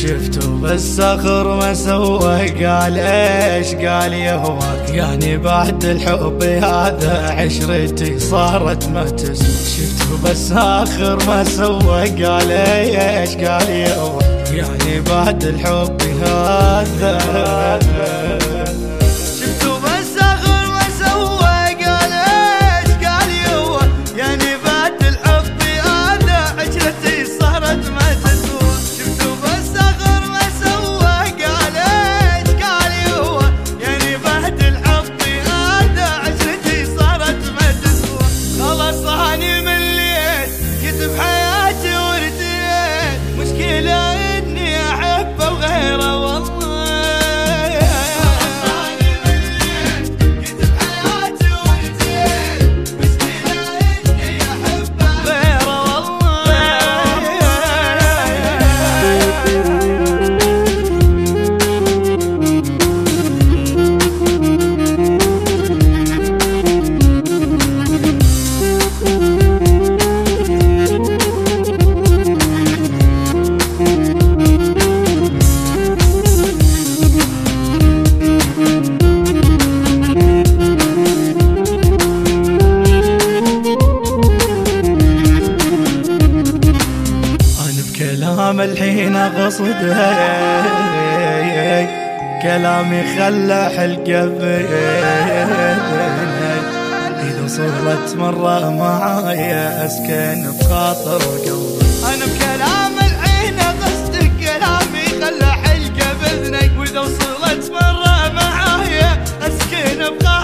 شفته بس اخر ما سوى قال ايش قال يهواك يعني بعد الحب هذا عشرتي صارت ما تسوى. شفته بس اخر ما سوى قال ايش قال يهواك يعني بعد الحب هذا. كلام الحين اقصدها كلامي خلى حلقه إذا صرت مرة معايا أسكن بخاطر قلبي. أنا بكلام الحين قصدك كلامي خلى حلقة بإذنك وإذا وصلت مرة معايا أسكن بخاطر